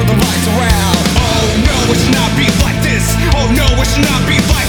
with the lights around. Oh no, it should not be like this. Oh no, it should not be like